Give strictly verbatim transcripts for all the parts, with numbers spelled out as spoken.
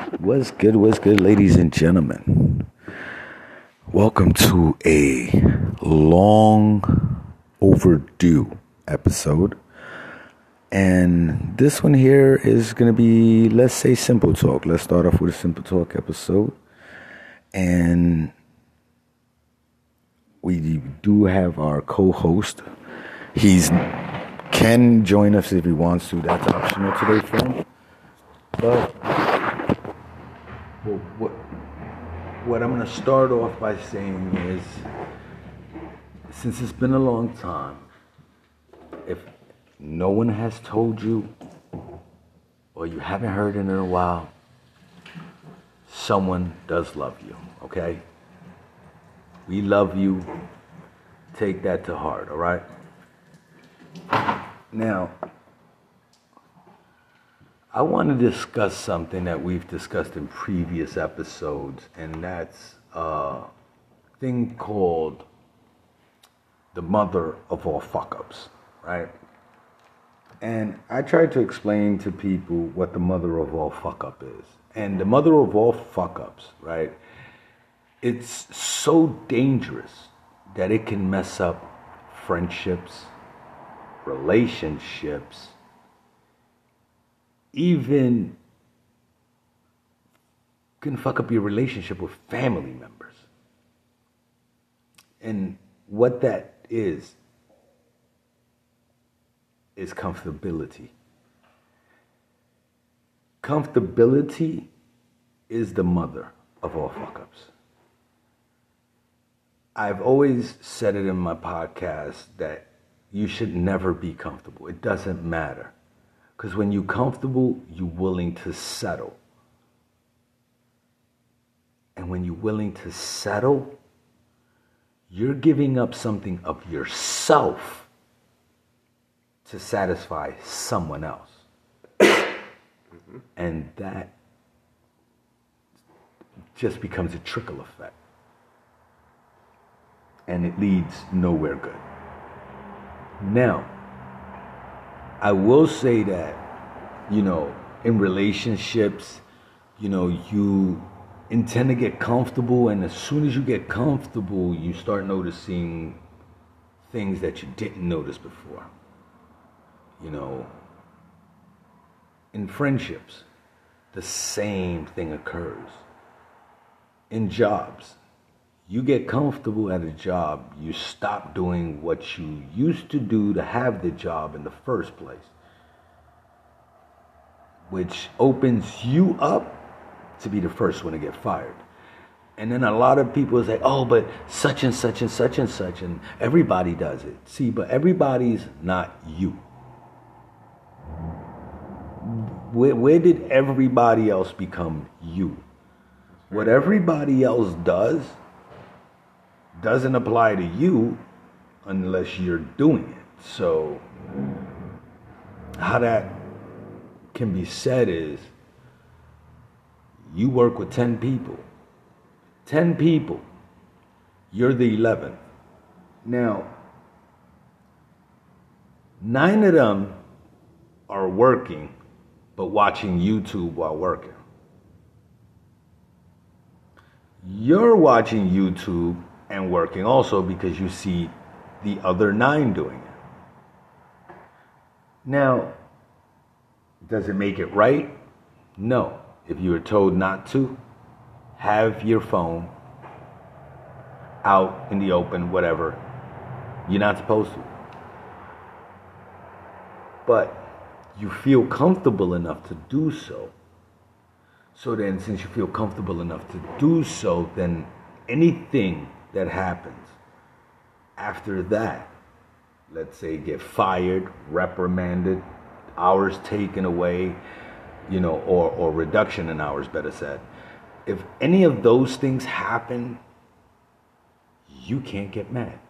What's good, what's good, ladies and gentlemen? Welcome to a long overdue episode. And this one here is going to be, let's say, simple talk. Let's start off with a simple talk episode. And we do have our co-host. He's can join us if he wants to. That's optional today for him. But well, what what I'm going to start off by saying is, since it's been a long time, if no one has told you or you haven't heard it in a while, someone does love you, okay? We love you. Take that to heart, all right? Now, I want to discuss something that we've discussed in previous episodes, and that's a thing called the mother of all fuck-ups, right? And I tried to explain to people what the mother of all fuck-up is. And the mother of all fuck-ups, right, it's so dangerous that it can mess up friendships, relationships, even can fuck up your relationship with family members. And what that is, is comfortability. Comfortability is the mother of all fuck-ups. I've always said it in my podcast that you should never be comfortable. It doesn't matter. Because when you're comfortable, you're willing to settle. And when you're willing to settle, you're giving up something of yourself to satisfy someone else. Mm-hmm. And that just becomes a trickle effect. And it leads nowhere good. Now, I will say that, you know, in relationships, you know, you intend to get comfortable, and as soon as you get comfortable, you start noticing things that you didn't notice before. You know, in friendships, the same thing occurs. In jobs, you get comfortable at a job, you stop doing what you used to do to have the job in the first place, which opens you up to be the first one to get fired. And then a lot of people say, oh, but such and such and such and such, and everybody does it. See, but everybody's not you. Where, where did everybody else become you? What everybody else does doesn't apply to you unless you're doing it. So how that can be said is, you work with ten people. ten people. You're the eleventh. Now, nine of them are working, but watching YouTube while working. You're watching YouTube and working also because you see the other nine doing it. Now, does it make it right? No. If you were told not to, have your phone out in the open, whatever, you're not supposed to. But you feel comfortable enough to do so. So then, since you feel comfortable enough to do so, then anything that happens after that, let's say get fired, reprimanded, hours taken away, you know, or, or reduction in hours, better said. If any of those things happen, you can't get mad.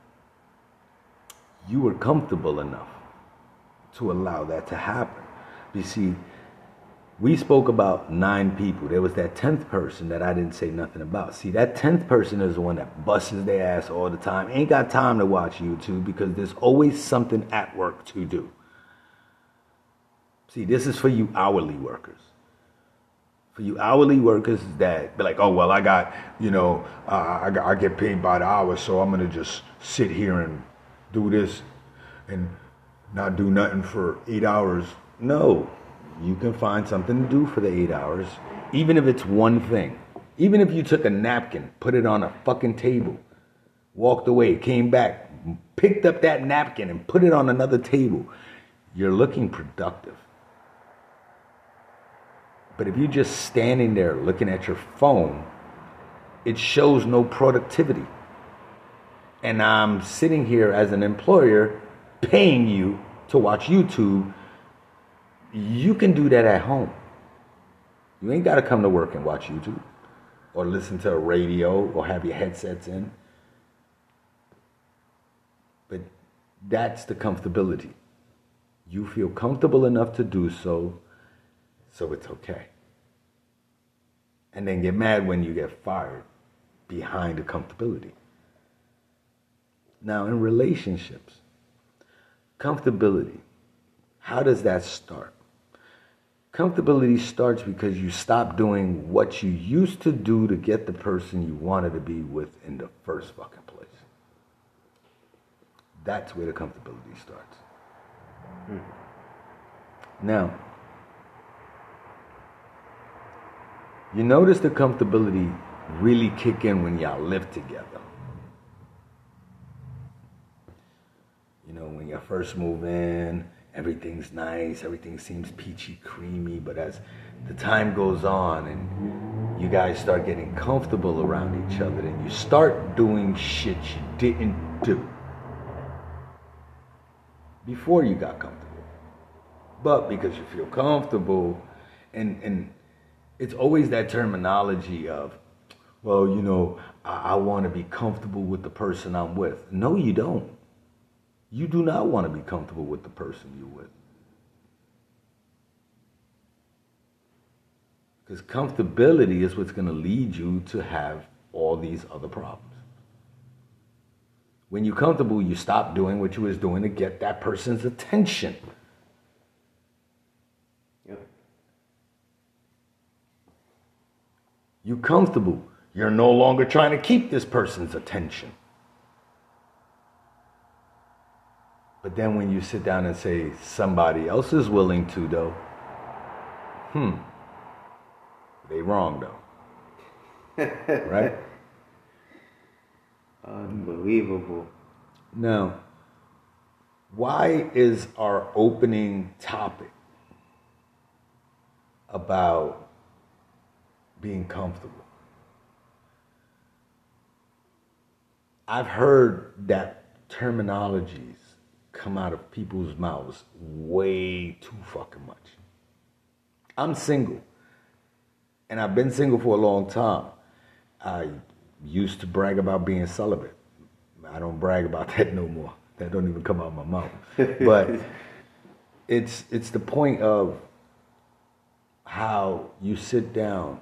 You were comfortable enough to allow that to happen. You see, we spoke about nine people. There was that tenth person that I didn't say nothing about. See, that tenth person is the one that busts their ass all the time. Ain't got time to watch YouTube because there's always something at work to do. See, this is for you hourly workers. For you hourly workers that be like, oh, well, I got, you know, uh, I, got, I get paid by the hour, so I'm going to just sit here and do this and not do nothing for eight hours. No, you can find something to do for the eight hours, even if it's one thing. Even if you took a napkin, put it on a fucking table, walked away, came back, picked up that napkin and put it on another table, you're looking productive. But if you're just standing there looking at your phone, it shows no productivity. And I'm sitting here as an employer paying you to watch YouTube. You can do that at home. You ain't got to come to work and watch YouTube or listen to a radio or have your headsets in. But that's the comfortability. You feel comfortable enough to do so. So it's okay. And then get mad when you get fired behind the comfortability. Now, in relationships, comfortability, how does that start? Comfortability starts because you stop doing what you used to do to get the person you wanted to be with in the first fucking place. That's where the comfortability starts. Hmm. Now, you notice the comfortability really kick in when y'all live together. You know, when you first move in, everything's nice, everything seems peachy, creamy, but as the time goes on and you guys start getting comfortable around each other, and you start doing shit you didn't do before you got comfortable. But because you feel comfortable, and and it's always that terminology of, well, you know, I, I want to be comfortable with the person I'm with. No, you don't. You do not want to be comfortable with the person you're with. Because comfortability is what's going to lead you to have all these other problems. When you're comfortable, you stop doing what you was doing to get that person's attention. You're comfortable. You're no longer trying to keep this person's attention. But then when you sit down and say somebody else is willing to, though, hmm, they wrong, though. Right? Unbelievable. Now, why is our opening topic about being comfortable? I've heard that terminologies come out of people's mouths way too fucking much. I'm single, and I've been single for a long time. I used to brag about being celibate. I don't brag about that no more. That don't even come out of my mouth. But it's it's the point of how you sit down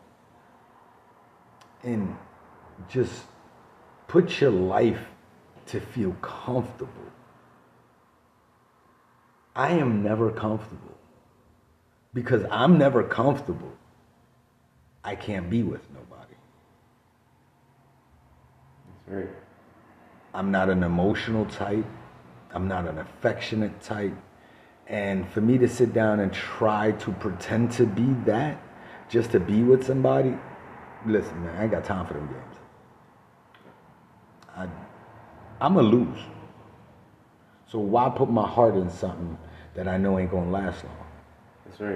and just put your life to feel comfortable. I am never comfortable. Because I'm never comfortable, I can't be with nobody. That's right. I'm not an emotional type. I'm not an affectionate type. And for me to sit down and try to pretend to be that, just to be with somebody, listen, man, I ain't got time for them games. I, I'm going to lose. So why put my heart in something that I know ain't going to last long? That's right.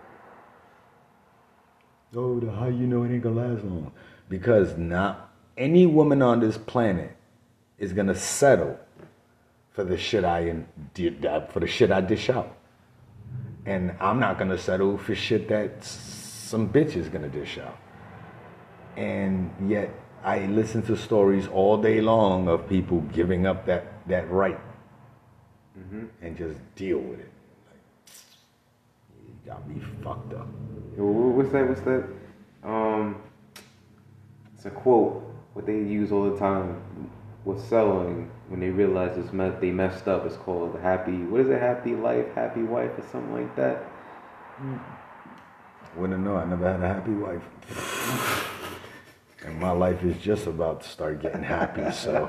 Oh, how you know it ain't going to last long? Because not any woman on this planet is going to settle for the shit I did, for the shit I dish out. And I'm not going to settle for shit that some bitch is going to dish out. And yet I listen to stories all day long of people giving up that, that right, mm-hmm. and just deal with it. Like, you got me fucked up. What's that? What's that? Um, it's a quote. What they use all the time with selling when they realize it's me- they messed up. It's called happy. What is it? Happy life, happy wife, or something like that. Wouldn't know. I never had a happy wife. And my life is just about to start getting happy, so.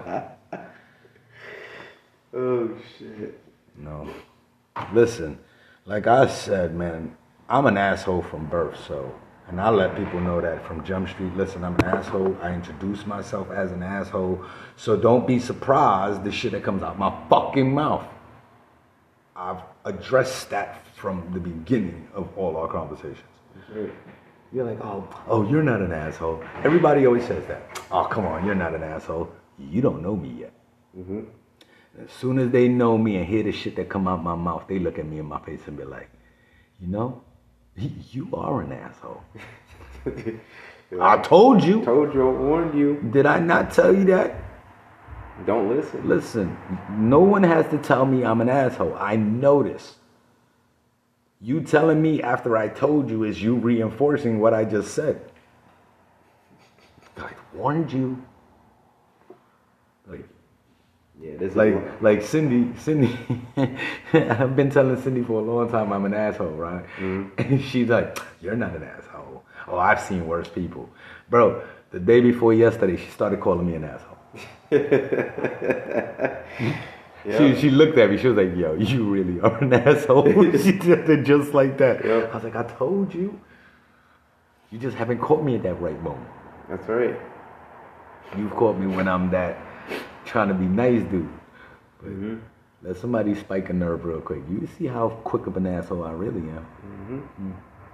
Oh, shit. No. Listen, like I said, man, I'm an asshole from birth, so. And I let people know that from Jump Street. Listen, I'm an asshole. I introduce myself as an asshole. So don't be surprised the shit that comes out my fucking mouth. I've addressed that from the beginning of all our conversations. Right. You're like, oh, oh, you're not an asshole. Everybody always says that. Oh, come on, you're not an asshole. You don't know me yet. Mm-hmm. As soon as they know me and hear the shit that come out my mouth, they look at me in my face and be like, you know, you are an asshole. I told you. Told you, I warned you. Did I not tell you that? Don't listen. Listen, no one has to tell me I'm an asshole. I know this. You telling me after I told you is you reinforcing what I just said. I warned you. Like, yeah, this like, is like Cindy, Cindy, I've been telling Cindy for a long time I'm an asshole, right? Mm-hmm. And she's like, you're not an asshole. Oh, I've seen worse people. Bro, the day before yesterday, she started calling me an asshole. Yep. She she looked at me. She was like, "Yo, you really are an asshole." She did it just like that. Yep. I was like, "I told you. You just haven't caught me at that right moment. That's right. You've caught me when I'm that trying to be nice, dude. But Mm-hmm. let somebody spike a nerve real quick. You see how quick of an asshole I really am. Mm-hmm. Mm.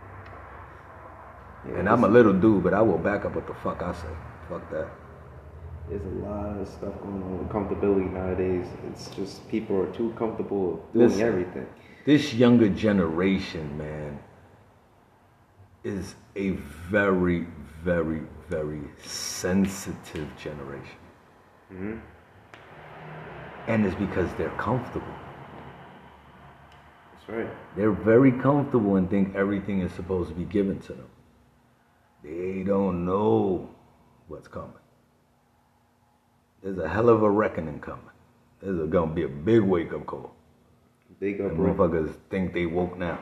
Yeah, And I'm a little dude, but I will back up what the fuck I say. Fuck that. There's a lot of stuff going on with comfortability nowadays. It's just people are too comfortable doing Listen. everything. This younger generation, man, is a very, very, very sensitive generation. Mm-hmm. And it's because they're comfortable. That's right. They're very comfortable and think everything is supposed to be given to them. They don't know what's coming. There's a hell of a reckoning coming. There's going to be a big wake-up call. Big up, And bro. motherfuckers think they woke now.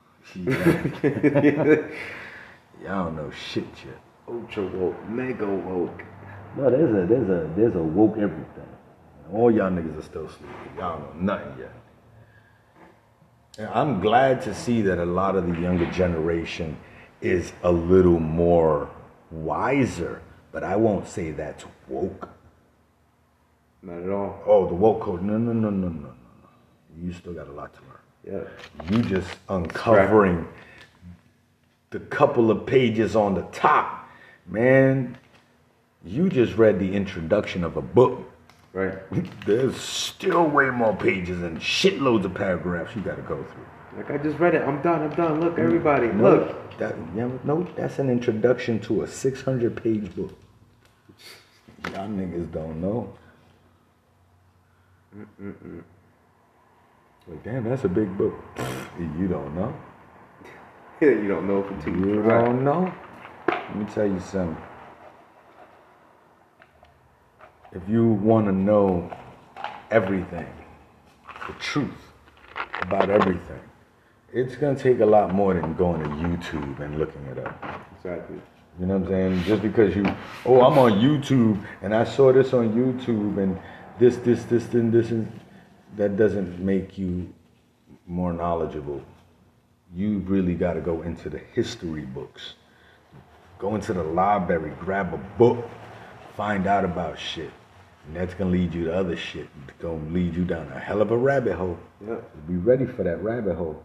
Y'all don't know shit yet. Ultra woke, mega woke. No, there's a there's a there's a woke everything. All y'all niggas are still sleeping. Y'all don't know nothing yet. And I'm glad to see that a lot of the younger generation is a little more wiser, but I won't say that's woke. Not at all. Oh, the woke code. No, no, no, no, no, no, no. You still got a lot to learn. Yeah. You just uncovering the couple of pages on the top. Man, you just read the introduction of a book. Right. There's still way more pages and shitloads of paragraphs you gotta go through. Like, I just read it. I'm done. I'm done. Look, everybody. No, Look. That, yeah, no, that's an introduction to a six hundred page book. Y'all niggas don't know. Mm-mm-mm. Like, damn, that's a big book. You don't know. You don't know for two You don't know. Let me tell you something. If you want to know everything, the truth about everything, it's going to take a lot more than going to YouTube and looking it up. Exactly. You know what I'm saying? Just because you, oh, I'm on YouTube and I saw this on YouTube and this, this, this, and this, and that doesn't make you more knowledgeable. You really got to go into the history books. Go into the library, grab a book, find out about shit. And that's going to lead you to other shit. It's going to lead you down a hell of a rabbit hole. Yeah. Be ready for that rabbit hole.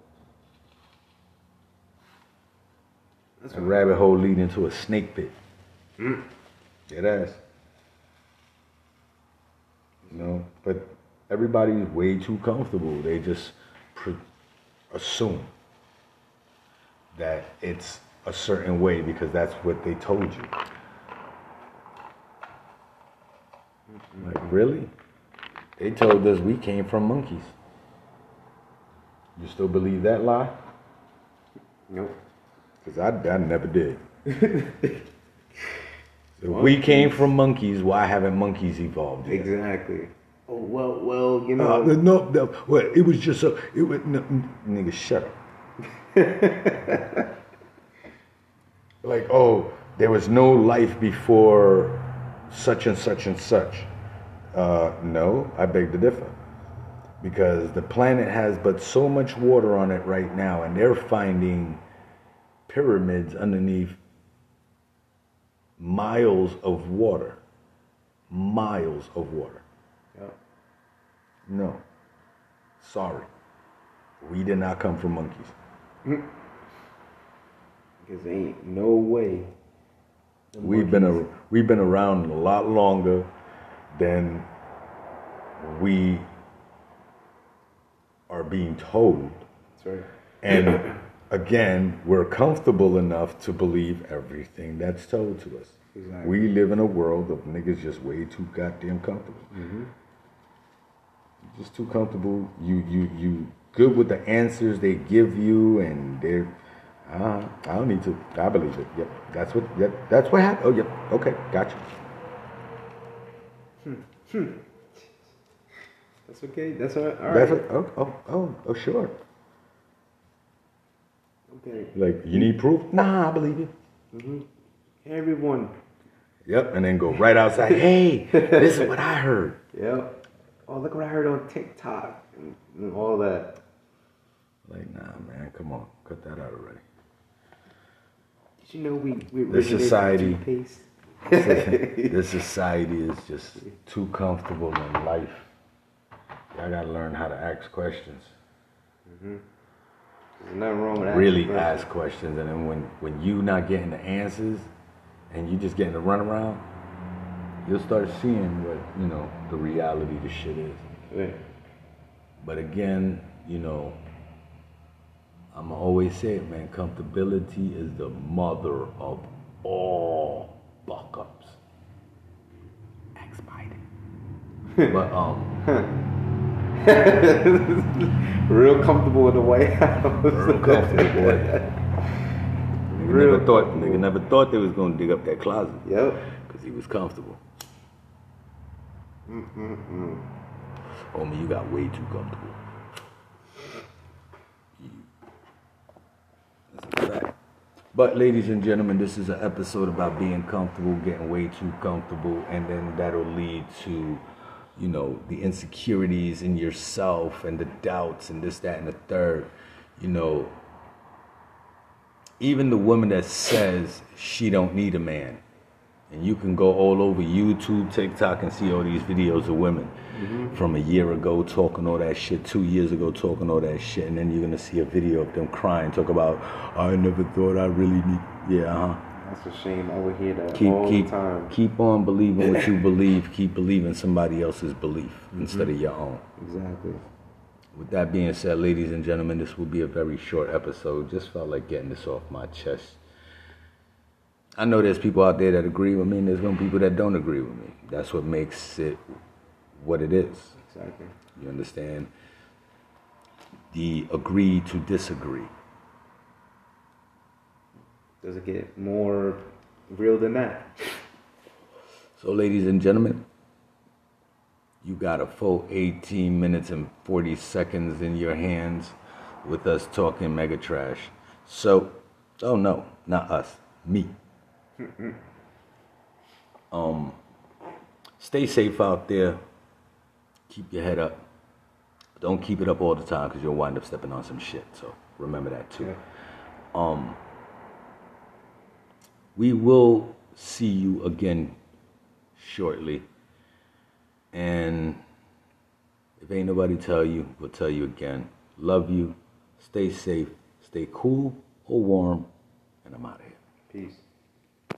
That's A rabbit hole leading to a snake pit. Mm. It has. You know, but everybody's way too comfortable. They just pre- assume that it's a certain way because that's what they told you. Like, really? They told us we came from monkeys. You still believe that lie? Nope. Because I, I never did. If we came from monkeys, why haven't monkeys evolved yet? Exactly. Oh, well, well, you Uh, know. no, no, well, it was just a, it was, no, nigga, shut up. like, oh, there was no life before such and such and such. Uh, no, I beg to differ. Because the planet has but so much water on it right now, and they're finding pyramids underneath miles of water. Miles of water. Yep. No. Sorry. We did not come from monkeys. Because there ain't no way. We've been a, we've been around a lot longer than we are being told. That's right. And again, we're comfortable enough to believe everything that's told to us. Exactly. We live in a world of niggas just way too goddamn comfortable. Mm-hmm. Just too comfortable. You you you good with the answers they give you, and they're uh, I don't need to. I believe it. Yep, that's what. Yep, that's what happened. Oh, yep. Okay, gotcha. Hmm. Hmm. That's okay. That's all right. All That's right. what, oh, oh, oh, oh, sure. Okay. Like, you need proof? Nah, I believe you. Mm-hmm. Everyone. Yep, and then go right outside. Hey, this is what I heard. Yep. Oh, look what I heard on TikTok and, and all that. Like, nah, man, come on, cut that out already. Did you know we we This originated society- toothpaste? This society is just too comfortable in life. Y'all gotta learn how to ask questions. Mm-hmm. There's nothing wrong with that. Really ask questions, and then when, when you not getting the answers, and you just getting the runaround, you'll start seeing what, you know, the reality of the shit is. Yeah. But again, you know, I'ma always say it, man, comfortability is the mother of all fuck ups. Ask Biden. But um Real comfortable in the White House. real comfortable, boy. Nigga Real never thought nigga never thought they was gonna dig up that closet. Yep. Cause he was comfortable. Mm-mm-mm. Homie, you got way too comfortable. You. That's a fact. But ladies and gentlemen, this is an episode about being comfortable, getting way too comfortable, and then that'll lead to, you know, the insecurities in yourself and the doubts and this, that, and the third. You know, even the woman that says she don't need a man, and you can go all over YouTube, TikTok, and see all these videos of women mm-hmm. from a year ago talking all that shit, two years ago talking all that shit, and then you're gonna see a video of them crying, talk about, I never thought I really need, yeah, uh-huh. That's a shame. I would hear that Keep, all keep, the time. keep on believing what you believe. Keep believing somebody else's belief mm-hmm. instead of your own. Exactly. With that being said, ladies and gentlemen, this will be a very short episode. Just felt like getting this off my chest. I know there's people out there that agree with me, and there's going to be people that don't agree with me. That's what makes it what it is. Exactly. You understand? The agree to disagree. Does it get more real than that? So, ladies and gentlemen, you got a full eighteen minutes and forty seconds in your hands with us talking mega trash. So, oh no, not us, me. um, stay safe out there. Keep your head up. Don't keep it up all the time because you'll wind up stepping on some shit. So remember that too. Yeah. Um, we will see you again shortly. And if ain't nobody tell you, we'll tell you again. Love you. Stay safe. Stay cool or warm. And I'm out of here. Peace.